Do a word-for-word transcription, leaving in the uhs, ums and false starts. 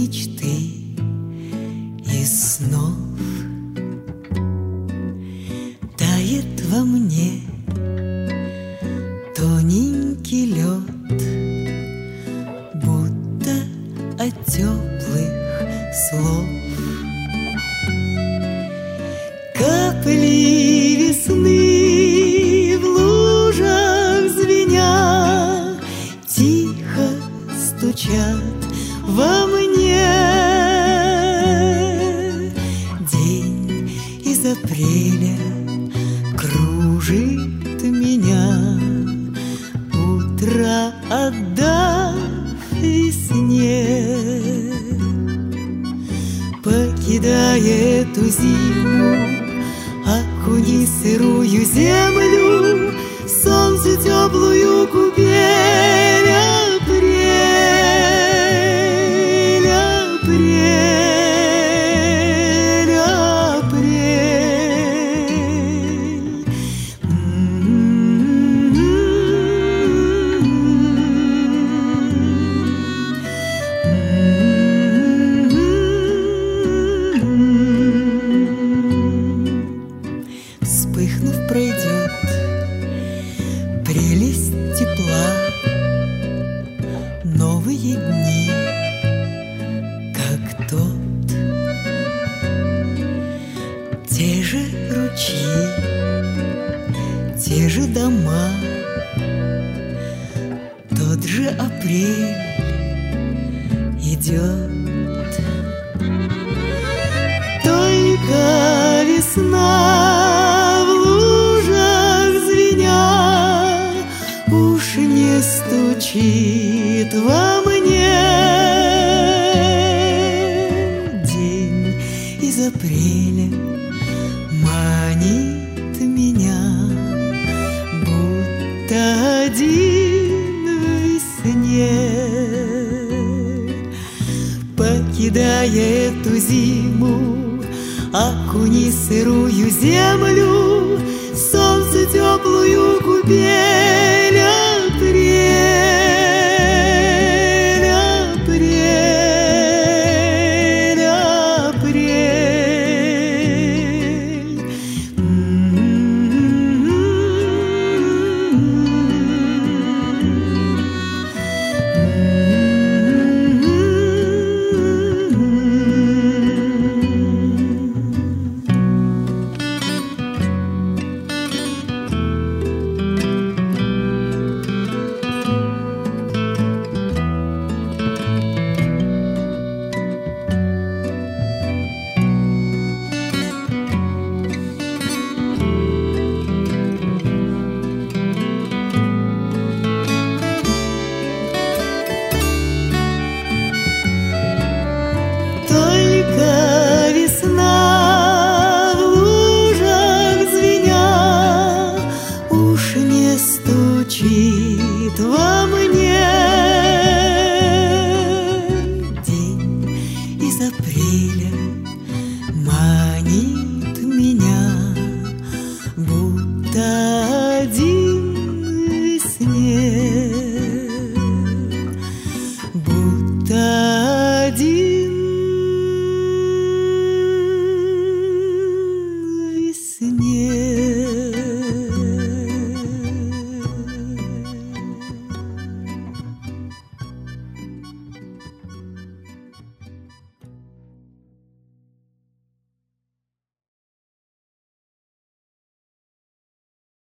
мечты и снов. Тает во мне тоненький лед, будто от теплых слов. Капли весны в лужах звеня тихо стучат во мне. День из апреля кружит меня, утро отдав весне. Покидая эту зиму, окуни сырую землю в солнце теплую купель. Апрель, апрель, апрель. Вспыхнув, пройдет прелесть тепла, новые дни, как тот. Те же ручьи, те же дома, тот же апрель идет. Только весна в лужах звеня уж не стучит во мне. День из апреля манит меня, будто один в весне. Покидая эту зиму, окуни сырую землю в солнце теплую купель. Апрель, апрель, апрель. Только весна в лужах звеня уж не стучит во мне. День из апреля манит меня, будто один в весне, будто один в весне.